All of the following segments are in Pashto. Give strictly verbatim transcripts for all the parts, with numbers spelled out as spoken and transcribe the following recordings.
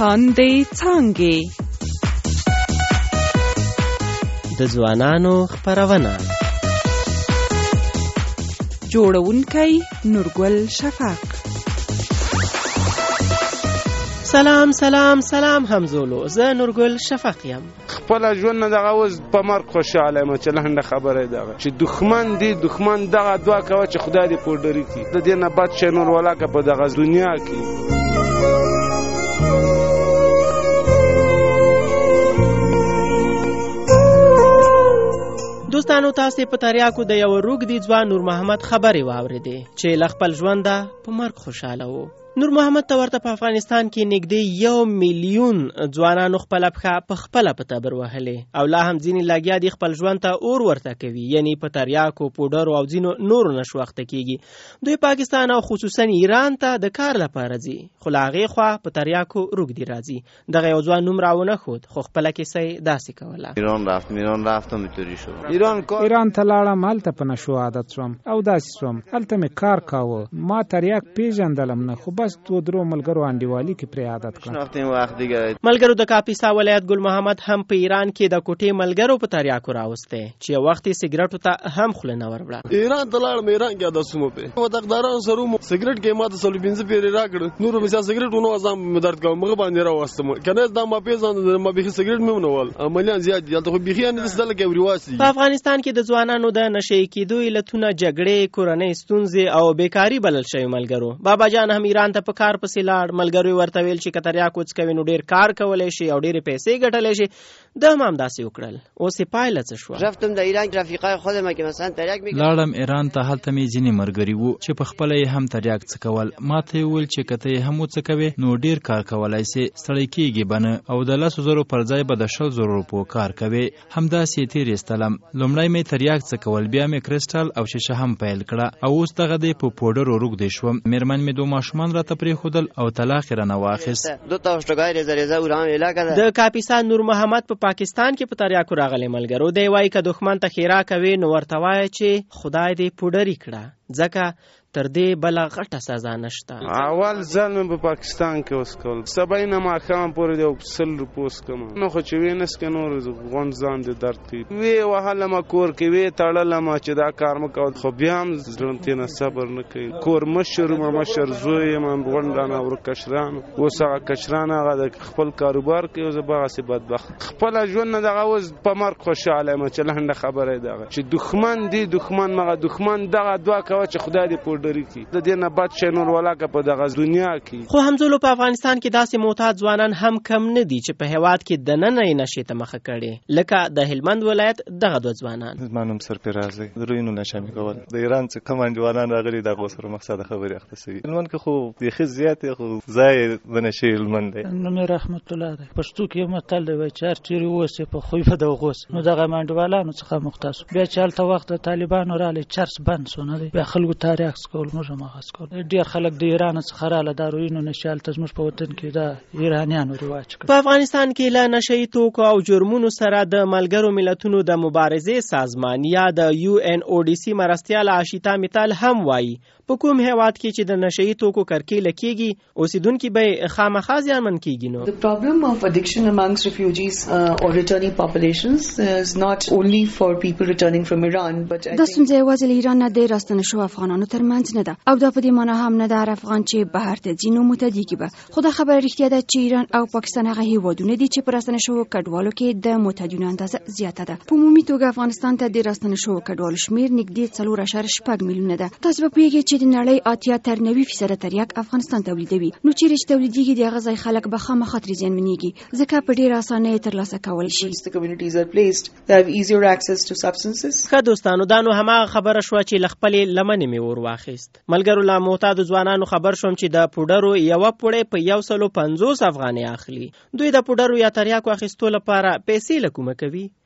لاندې څانګې د ځوانانو خپرونه جوړونکی نورګل شفق. سلام سلام سلام همزولو، زه نورګل شفق یم. خپل ژوند نه دغه اوس په مرګ خوشاله یم چې لنډه خبره دغه چې دښمن دی دښمن دغه دعا کوه چې خدای دې پوډري کړي د دې نه بد شی نور ولاکه په دغه دنیا کې. دوستانو، تاسې په تریاکو د یو روږدي ځوان نور محمد خبرې واورېدې چې له خپل ژونده په مرګ خوشاله و. نور محمد ته ورته په افغانستان کې نږدې یو میلیون ځوانانو خپله پښه په خپله په تبر وهلې او لا هم ځینې لګیا دي خپل ژوند ته اور ورته کوي، یعنی په تریاکو، پوډرو او ځینو نورو نشو اخته کېږي. دوی پاکستان او خصوصا ایران ته د کار لپاره ځي، خو له هغې خوا په تریاکو روږدي راځي. دغه یو ځوان نوم راونه ښود، خو خپله کیسه یې داسې کوله. ایران رفتم ایران رفتم اینطوری شد. ایران ایران ته لاړم، هلته په نشو عادت شوم او داسې شوم. هلته مې کار کاوه، ما تریاک پیژندلم نه، خو بس تو درو ملګرو انډیوالي کې پرې عادت کړم. ملګرو د کاپیسا ولایت ګل محمد هم په ایران کې د کوټې ملګرو په تریاکو راوسته چې یو وخت یې سګرټو ته هم خوله نه ور وړه. ایران ته لاړم، ایران کې عادتونه په وتقدارانو سره مو سګرټ کې ماته سلو پنځه پیری راکړ، نور مې سګرټ ونه ازم درد کوم مغه باندې راوستم کنه دا ما پیژاند ما به سګرټ مې ونول عملیان زیات دي ته خو بيخي نه دل کې ورواسی. په افغانستان کې د ځوانانو د نشي کېدو علتونه جګړې، کورنۍ ستونزې او بیکاری بلل شوی. ملګرو بابا جان هم ایران ته په کار پسې لاړ. ملګرو ورته ویل چې کتریا کوڅ کوي نو ډیر کار کولای شي او ډیر پیسې ګټلای شي. د هم داسې وکړل. اوس یې پایله څه شوه؟ رفتم د ایران رفیقای خودم که مثلا تریاک میګم لاړم ایران ته، هلته مې ځینې ملګري وو چې په خپله یې هم تریاک څکول. ما ته یې وویل چې که ته یې هم وڅکوې نو ډیر کار کولای سې، ستړی کېږي به نه او د لسو زرو پر ځای به د شل زرو روپو کار کوې. همداسې یې تېر ایستلم. لومړی مې تریاک څکول، بیا مې کرسټل او شیشه هم پیل کړه او اوس دغه دی په پوډرو روږدی شوم. مېرمن مې دوه ماشومان راته پرېښودل او طلاق یې رانه واخیست. د کاپیسا نور محمد په پا پاکستان کې په تریاکو راغلی. ملګرو دی وایي که دښمن ته ښېرا کوي نو ورته وایه چې خدای دې پوډري کړه، ځکه تر دې بله غټه سزا نشته. اول ځل مې په پاکستان کې وسکول، سبا یې نه ماښام پورې د سل روپو وسکم نو خو چې ویې نسکې نور غون ځان دې درد کوي. ویې وهلمه کور کې، ویې تړلمه چې دا کار مه کوه، خو بیا هم زړه تېنه صبر نه کوي. کور مشر یم، مشر زوی یم، غونډانه ور کشران اوس هغه کشران هغه د خپل کاروبار کوي. زه به هغسې بدبخت خپله ژوند نه دغه اوس په مرګ خوشحاله یم چې لنډه خبره یې دغه چې دښمن دی دښمن مغه دښمن دغه دعا کوه چې خدای دې پوډري کړي د دې نه بد شی نور ولاکه په دغه دنیا کې. خو همزولو په افغانستان کې داسې معتاد ځوانان هم کم نه دي چې په هېواد کې دننه یې نشې ته مخه کړې، لکه د هلمند ولایت دغه دوه ځوانان. زما نوم سرفراز دی، د روینو نشه مې کول. د ایران څخه کوم انډیوالان راغلي دغه سره مقصد خبرې اخته سوي. هلمند کې خو بیخي زیات خو ځای د نشې هلمند دی. نوم رحمت الله دی. پښتو کې متل دی چې هر چیرې اوسې په خوی په دغه غوس نو دغه انډیوالانو څخه مختص. بیا چې هلته وخت د طالبانو راغلي چرس بند سو نه دی، بیا خلکو تاریخ سکول موږ مغاس کول. ډیر خلک د ایران څخه رااله داروینو نشال ته زموږ په وطن کې دا ایرانیانو رواج کړ. په افغانستان کې له نشئی توکو او جرمونو سره د ملګرو ملتونو د مبارزې سازمان یا د یو ان او ډي سي مرستیال عاشیتا میتال هم وایي په کوم هیواد کې چې د نشئی توکو کرکیله کیږي اوسیدونکي به خامخا زیانمن کیږي. نو The problem of addiction amongst refugees uh, or returning populations is not only for people returning from Iran but دا څنګه یوازې ایران نه د راستنه شو افغانانو ترمنځ نه ده او دا په دې معنی هم نه ده افغان چې بهر ته ځینو متدیږي به. خو دا خبره رښتیا ده چې ایران او پاکستان هغه هیوادونه دي چې پر راستنه شو کډوالو کې د متدینو اندازه زیاته ده. په عمومي توګه افغانستان ته د راستنه شو کډوالو شمیر نږدې څلور اعشاریه شپږ میلیونه ده. تاسو به پوهیږئ چې د نړۍ اتیا تر نوي فیصد تریاک افغانستان تولیدوي. نو چیرې چې تولیدېږي د هغه ځای خلک به خامخا ترې زیانمنېږي ځکه په ډېره اسانۍ ترلاسه کولی شي. ښه دوستانو، دا نو هماغه خبره شوه چې له خپلې لمنې مې ور واخیست. ملګرو له معتادو ځوانانو خبر شوم چې د پوډرو یوه پوړۍ په یو سلو پنځوس افغانۍ اخلي. دوی د پوډرو یا تریاکو اخیستو لپاره پیسې له کومه کوي؟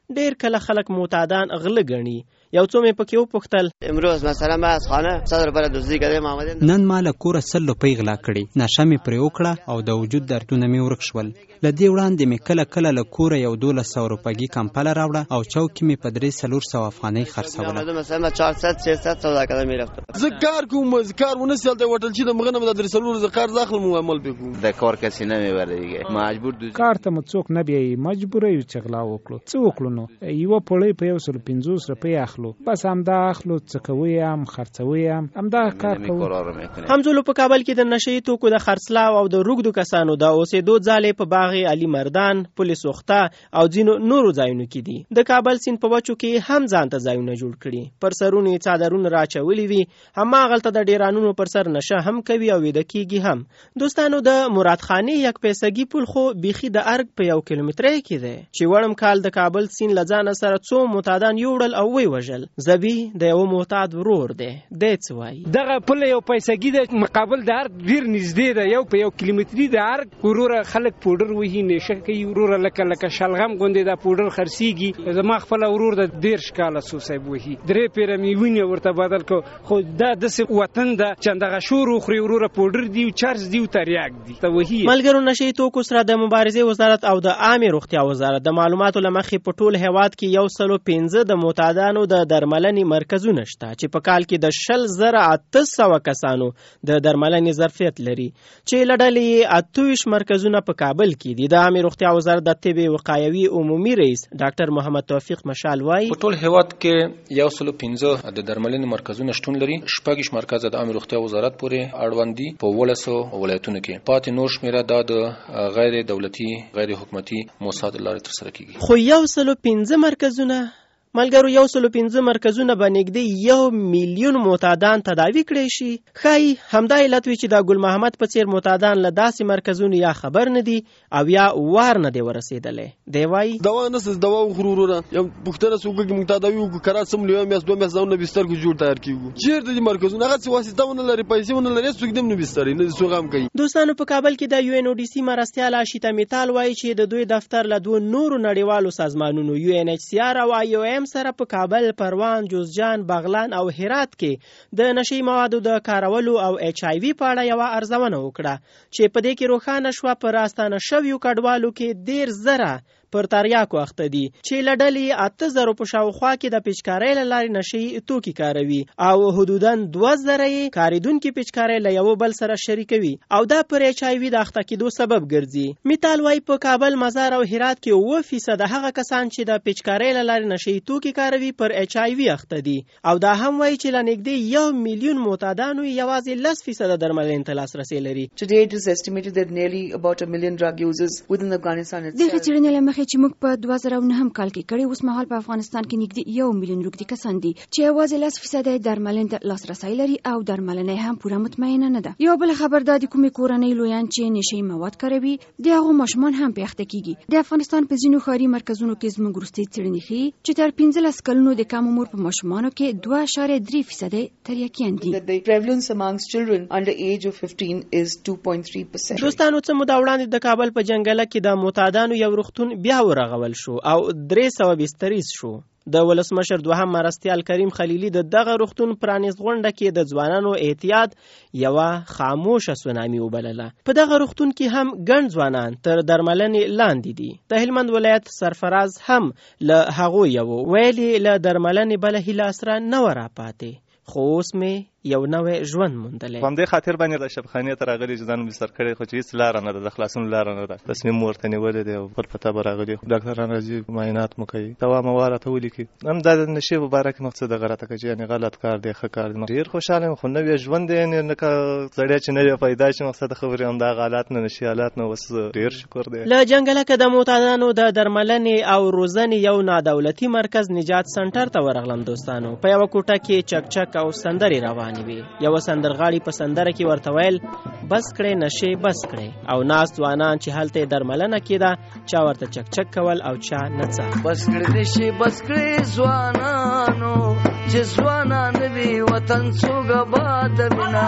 ډیر کله خلک معتادان غله ګڼي. یو څو مې پکې وپوښتل امروز مثلا ما از خانه صد روپیه دزدی کړم آمدم نن ما له کوره سل روپۍ غلا کړې نشه مې پرې وکړه او د وجود دردونه مې ورک شول. له دې وړاندې مې کله کله له کوره یو دولس سوه روپۍ کمپله راوړه او چوکۍ مې په درې څلور سوه افغانۍ خرڅوله. مثلا چهارصد ششصد سودا کړه میرفت زه کار کوم کار ونه سیل ته وټل چې د مغنه د درې څلور ز کار داخل مو عمل بکو د کار کسي نه مې ورېږي مجبور دي کار ته مو څوک نه بیایي مجبور یو چې غلا وکړو. څه وکړو نو یو پړی په یو سل پنځوس روپۍ اخلو بس همدا اخلو څه کوي هم خرڅوي هم همدا کار کوو. همزولو په کابل کې د نشئی توکو د خرڅلاو او د روږدو کسانو د اوسېدو ځالې په باغ علي مردان پل سوخته او ځینو نورو ځایونو کې دي. د کابل سیند په وچو کې هم ځان ته ځایونه جوړ کړي. پر سرونو یې څادرونه راچولي وي. هماغلته د ډیرانونو پر سر نشه هم کوي او ویده کېږي هم. دوستانو د مرادخانې یک پیسګي پل خو بیخي د ارګ په یو کیلومترۍ کې دی چې وړم کال د کابل سیند له ځانه سره څو معتادان یوړل او وی وژل. زبی د یو معتاد ورور دی. دی څه وایي؟ دغه پل یو پیسګي د مقابل د ارګ ډیر نږدې ده. یو په یو کیلومتري د ارګ وروره خلک پوډر وهي نشه کوي وروره لکه لکه شلغم غوندې د پوډر خرڅېږي. زما خپل ورور د دېرش کاله څو صاحب وهي درې پیره مې وینې ورته بدل کړو خو دا داسې وطن ده چې دغه شور وخوري وروره پوډر دی چارج دی تریاک دی ته وهي. ملګرو نشئی توکو سره د مبارزې وزارت او د عامې روغتیا وزارت د معلوماتو له مخې په ټول هیواد کې یو سلو پنځه د معتادانو د درملنې مرکزونه شته چې په کال کې د شل زره اته سوه کسانو د درملنې ظرفیت لري چې له ډلې اته ویشت مرکزونه په کابل کې دي. د عامې روغتیا وزارت د طب وقایوي عمومي رئیس ډاکټر محمد توفیق مشال وایي په ټول هیواد کې یو سلو پنځه د درملنې مرکزونه شتون لري. شپږ مرکز د عامې روغتیا وزارت پورې اړوند دي په ولسو ولایتونو کې. پاتې نور شمیره دا د غیر دولتي غیر حکومتي موسساتو لارې ترسره کیږي. خو یو سلو پنځه مرکزونه ملګرو یو سلو پنځه مرکزونه به نږدې یو میلیون معتادان تداوي کړی شي. ښایي همدا علت وي چې د ګل محمد په څیر معتادان له داسې مرکزونو یا خبر نه دي او یا وار نه دی ورسېدلی. دی وایي دوا نسس دوا وخورو وروره یو پوښتنه څه وکړو موږ تداوي وکړو کرا څومره یو میاشت دوه میاشت ځانونه بستر جوړ تیار کیږو. چیرته دي مرکزونه هغه څه واسطه ونه لري پیسې ونه لري څوک دې نه بستر نه څوک هم کوي. دوستانو په کابل کې د یو ان او ډي سي مرستیال آشیتا میتال وایي چې د دوی دفتر له دوه نورو نړیوالو سازمانونو یو ان ایچ سی آر او آی او ایم سره په کابل پروان جوزجان بغلان او هرات کې د نشئی موادو د کارولو او ایچ آی وی په اړه یوه ارزونه وکړه چې په دې کې روښانه شوه په راستانه شویو کډوالو کې ډیر زره پر تریاکو اخته دي چې له ډلې اته زرو په شاوخوا کې د پیچکارۍ له لارې نشئی توکي کاروي او حدوداً دوه زره یې کاریدونکي پیچکارۍ له یو بل سره شریکوي او دا پر ایچ آی وي د اخته کېدو سبب ګرځي. میتال وایي په کابل مزار او هرات کې اووه فیصده هغه کسان چې د پیچکارۍ له لارې نشئی توکي کاروي پر ایچ آی وي اخته دي او دا هم وایي چې له نږدې یو میلیون معتادانو یوازې لس فیصده درملنې ته لاسرسی لري. Today it is estimated that nearly about a million drug users within Afghanistan itself. دغه څېړنې له مخې چې موږ په دوه زره نهم کال کې کړي اوس مهال په افغانستان کې نږدې یو میلیون روږدي کسان دي چې یوازې لس فیصده درملنې ته لاسرسی لري او درملنه هم پوره مطمئنه نه ده. یو بل خبر دا د کومې کورنۍ لویان چې نشئی مواد کاروي د هغو ماشومان هم پې اخته کیږي. د افغانستان په ځینو ښاري مرکزونو کې زموږ وروستۍ څېړنې ښیي چې تر پنځلس کلونو د کم عمر په ماشومانو کې دوه اعشاریه درې فیصده تریاکیان دي. The prevalence amongst children under age of fifteen is two point three percent. دوستانو څه موده وړاندې د کابل په جنګله کې د معتادانو یو روغتون بیا ورغول شو او درې سوه بستریز شو. د ولسمشر دوهم مرستیال کریم خلیلی د دغه روغتون پرانیست غونډه کې د ځوانانو احتیاط یوه خاموشه سونامي وبلله. په دغه روغتون کې هم ګڼ ځوانان تر درملنې لاندې دي. د هلمند ولایت سرفراز هم له هغو یو ویلي له درملنې بله هیله اسره نه وه راپاتې خو اوس مې یو نوې ژوند موندلی. په همدې خاطر باندې د شبخانې ته راغلي چې ځان بستر کړی خو چې هېڅ لاره نه ده د خلاصون لاره نه ده. تصمیم ورته نیولی دی او خپل پته به راغلي ډاکټران راځي معاینات مو کوي دوا موا راته ولیکي. هم دا د نشې په باره کې مقصد دغه راته کوي چې یعنې غلط کار دی ښه کار دی. ډېر خوشحاله یم خو نوی ژوند دی یعنې لکه سړی چې نوی پیدا شي مقصد خبرې همدغه حالات نه نشي حالات نه اوس ډېر شکر دی. له جنګله که د معتادانو د درملنې او روزنې یو نادولتي مرکز نجات سنټر ته ورغلم دوستانو. په یوه کوټه کې چک چک او سندرې روانې وي. یوه سندرغاړي په سندره کې ورته ویل بس کړئ نشې بس کړئ او ناست ځوانان چې هلته درملنه کېده چا ورته چک چک کول او چا نڅا. بس کړئ نشې بس کړئ ځوانانو چې ځوانان وي وطن څوک آباد وینا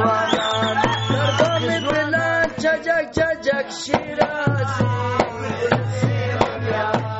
ځوانان دربه مې پلان چجک چجک شیرازي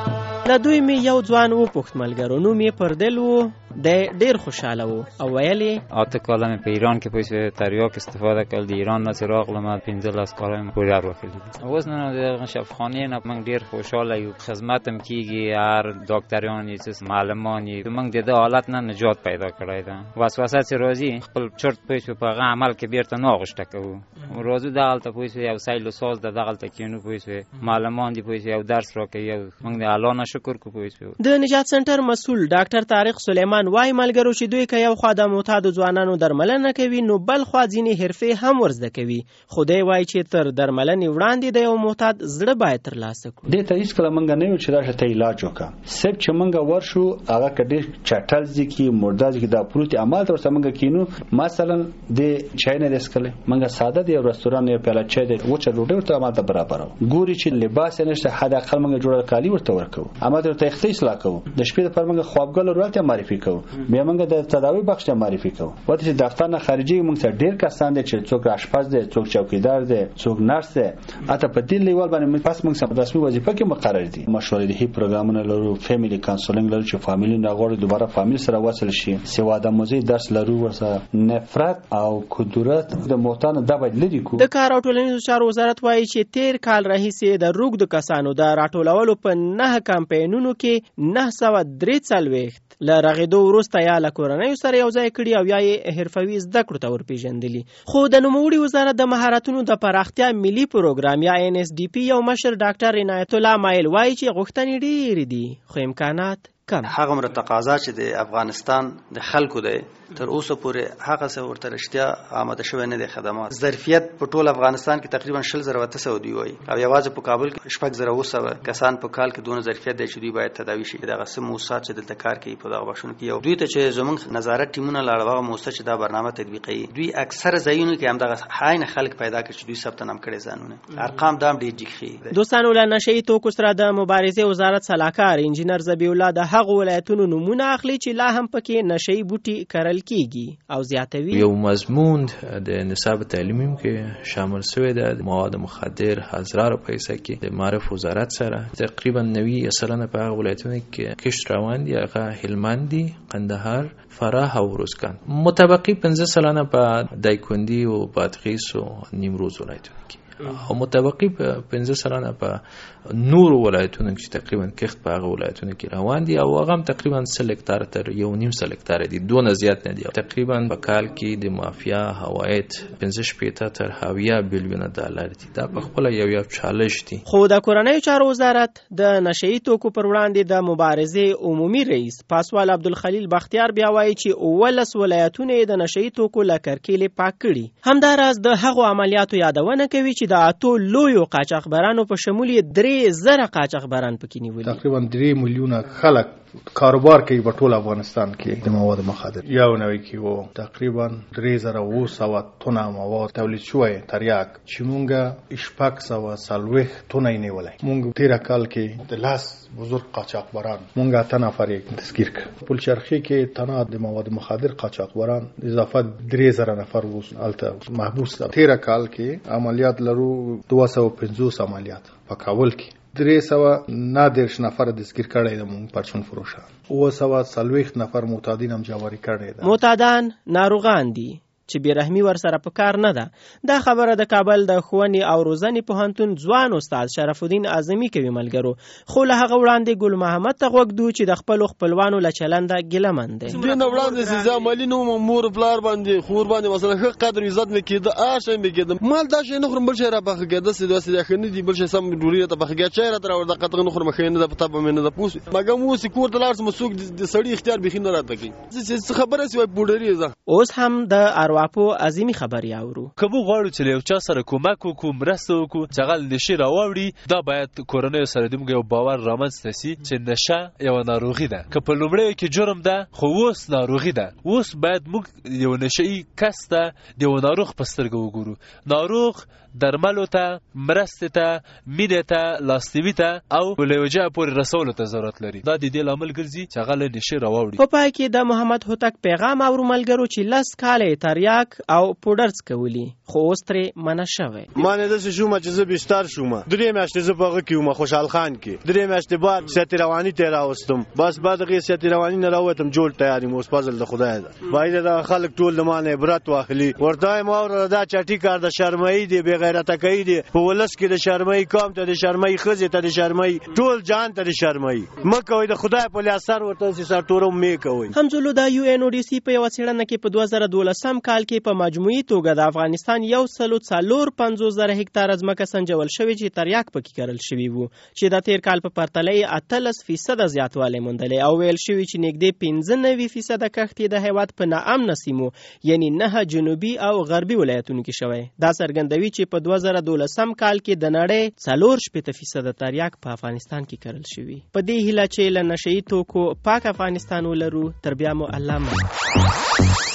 له دوی مې یو ځوان وپوښت ملګرو، نوم یې پر دل و، دی ډېر خوشحاله و او ویل یې اته کاله مې په ایران کې پوه تریاک استفاده کړل، د ایران نه چې راغلم پنځه لس کاله مې کوریر وکړل. اوس نه د شفاخانې نه موږ ډېر خوشحاله یو، خدمت هم کېږي، هر ډاکټران یې معلمان یې موږ د دې حالت نه نجات پیدا کړی ده. وسوسه چې راځي خپل چرت پوه په هغه عمل کې بیرته نه اغوښته کوو. راځو دغلته پوه یو سیل و ساز د دغلته کینو پوه معلمان دي پوه یو درس راکوي، موږ د الله نه شکر کوو. پوه د نجات سنټر مسؤل ډاکټر طارق سلیمان وايي ملګرو چې دوی که یو خوا د معتادو ځوانانو درملنه کوي نو بل خوا ځینې حرفې هم ورزده کوي. خو دی وایي چې تر درملنې وړاندې د یو معتاد زړه باید ترلاسه کړو. دې ته هېڅکله موږ نه یو چې راشه ته علاج وکړه، صرف چې موږ ورشو هغه که ډېر چټل ځي کې مرداز کې دا پروت عمل ته ورته موږ کینو. مثلا د چای نه دسکله موږ ساده دی رستوران یو پیاله چای دی وچه ډوډۍ ورته عمل ته برابر ګوري چې لباس نشته حد اقل موږ جوړه کالی ورته ورکو، اما ته اختصاص لا کوو، د شپې لپاره موږ خوابګل ورته معرفي کوو، بیا موږ د تداوی بخش ته معرفي کوو. وته چې دفتر نه خارجي موږ سره ډیر کسان دي چې څوک آشپز دي، څوک چوکیدار دي، څوک نرس دي، اته په دې لیول باندې پس موږ سره رسمي وظیفه کې مقرر دي. مشورې پروګرامونه لرو، فیملی کانسلینګ لرو چې فامیلی نه غواړي دوباره فامیل سره وصل شي، سواده موزي درس لرو، ورسره نفرت او کدورت د موتانه د باید لري کو. د کار او ټولنیزو چارو وزارت وایي چې تیر کال راهیسې د روږدو کسانو د راټولولو په نه کمپاینونو کې نه سوه درې څلوېښت له رغېدو وروسته یا له کورنیو سره یو ځای کړي او یا یې حرفوي زده کړو ته ورپېژندلي. خو د نوموړي وزارت د مهارتونو د پراختیا ملي پروګرام یا ان اس ډي پي یو مشر ډاکټر عنایت الله مایل وایي چې غوښتنې ډېرې دي خو امکانات کم. هغه مر تقاضا چې د افغانستان د خلکو دی تر اوسه پورې هغه څه ورته رښتیا آماده شوی نه دي. خدمات ظرفیت په ټول افغانستان کې تقریبا شل زره وته سو دی وای او یوازې په کابل کې شپږ زره وسه کسان په کال کې دونه ظرفیت دی چې دوی باید تداوي شي. دغه سم موسسات چې دلته کار کوي په دغه بښونو کې یو دوی ته چې زمونږ نظارت ټیمونه لاړه موسسه چې دا برنامه تطبیقي دوی اکثر ځایونو کې هم دغه حاین خلک پیدا کړي چې دوی ثبت نام کړي ځانونه ارقام دام ډیر جګخي. دوستانو له نشئی توکو سره د مبارزې وزارت صلاحکار انجینر ذبیح الله د هغو ولایتونو نمونه اخلي چې لا هم پکې نشئی بوټي کرل کیږي او زیاتوي. یو مضمون د نصاب تعلیمي کې شامل شوی دی د مواد مخدر حضرارو په حصہ کې د معرف وزارت سره تقریبا نوي سلنه په هغه ولایتونو کې کشت روان دي، هغه هلمند دي، قندهار، فراه او روزګان. متبقي پنځه سلنه په دایکندي او بادغیس او نیمروز ولایتونو کې او متبقي پنځه سلنه په نور ولایتونو کې تقریبا کښت په هغه ولایتونو کې روان دي او هغه تقریبا سل هکتار تر یو نیم سل هکتار دي، دونه زیات نه دي. تقریبا په کال کې د مافیا هوایت پنځه شپېته تر هاویا بیلیونه ډالر دي. دا په خپل یو یو چالش دي. خو د کورنیو چارو وزارت د نشئی توکو پر وړاندې د مبارزې عمومي رئیس پاسوال عبدالخلیل بختیار بیا وایي چې اوولس ولایتونه د نشئی توکو له کرکیلې پاک کړي. همداراز د هغو عملیاتو یادونه کوي چې د اتو لویو قاچاقبرانو په شمول درې زره قاچاقبران پکې نیولي. تقریبا درې میلیونه خلک کاروبار کوي په ټول افغانستان کې د مواد مخدر. یو نوي کې وو تقریبا درې زره اوه سوه تونه مواد تولید شوی تریاک چې مونږه شپږ سوه څلوېښت تونه یې نیولی. مونږ تېره کال کې د لاس بزرگ قاچاقبران مونږ اته نفر یې دستګیر کړ. پلچرخي کې تنها د مواد مخدر قاچاقبران اضافه درې زره نفر اوس هلته محبوس دي. تېره کال کې عملیات لرو دوه سوه پنځوس عملیات په کابل کې، درې سوه نه دېرش نفر دستګیر کړی دی مونږ پرچون فروشان، اوه سوه څلوېښت نفر معتادین هم جواري کړی دی. معتادان ناروغان دي چې بیرحمي ورسره په کار نه ده. دا خبره د کابل د ښوونې او روزنې پوهنتون ځوان استاد شرف الدین اعظمي کوي ملګرو. خو له هغه وړاندې ګل محمد ته غوږ دو چې د خپلو خپلوانو له چلنده ګیلمن دی. دې نه وړاندې چې زه عملي نه وم، مور پلار باندې خور باندې مثلا ښه قدر عزت مې کېده، هر شی مې کېده. مال دا شی نه خورم بل شی را پخه کېده، داسې داسې ښه نه دي، بل شی سم ډوډۍ راته پخه کېده، چای راته راوړه، قطغه نه خورم، ښه نه ده، په تا به مې نه ده پوس مګم اوس کور ته لاړ شم څوک د سړي اختیار بیخي نه راته کوي. چې خبره سي وای پوډري زه اوس هم د ارواپو عظیمي خبري اورو. که موږ غواړو چې یو چا سره کومک وکړو، مرسته وکړو چې هغه نشي راوړي، دا باید کورنیو سره د موږ یو باور رامنځته سي چې نشه یوه ناروغي ده. که په لومړیو کې جرم ده خو اوس ناروغي ده. اوس باید موږ یو نشهیي کس ته د یو ناروغ په سترګه وګورو. ناروغ درملو ته، مرستې ته، مینې ته، لاستیوي ته او له یو ځایه پورې رسولو ته ضرورت لري. دا د دې لامل ګرځي چې هغه له نشې راواوړي. په پای کې د محمد هوتک پیغام اورو ملګرو چې لس کاله تریاک او پوډر څکولي خو اوس ترې منع شوی. ما نه داسې شومه چې زه بستر شومه، درې میاشتې زه په هغه کې وم خوشحال خان کې، درې میاشتې بعد سیاتي رواني ته راوستم، بس بعد هغې سیاتي رواني نه راووتم جوړ تیار یم، اوس فضل د خدای ده. باید دغه خلک ټول د ما نه عبرت واخلي. ورته وایم اوره دا چټي کار د شرمایي دی، بې غیرته کوي دی، په ولس کې د شرمایي قوم ته د شرمایي ښځې ته د شرمایي ټول جان ته د شرمایي مه کوئ، د خدای په لیاد سر ورته داسې سرتوره مې کوئ. همزولو د یو این او ډي سي په یوه څېړنه کې په دوه زره دولسم کال کې په مجموعي توګه د افغانستان یو سلو څلور پنځوس زره هکتاره ځمکه سنجول شوې چې تریاک پکې کرل شوي وو، چې د تېر کال په پرتله یې اتلس فیصده زیاتوالی موندلی او ویل شوي چې نږدې پنځه نوي فیصده کښت یې د هېواد په ناامنه سیمو یعنی نه جنوبي او غربي ولایتونو کې شوی. دا څرګندوي چې په دوه زره دولسم کال کې د نړۍ څلور شپېته فیصده تریاک په افغانستان کې کرل شوي. په دې هیله چې له نشه یي توکو پاک افغانستان ولرو، تر بیا مو الله مل.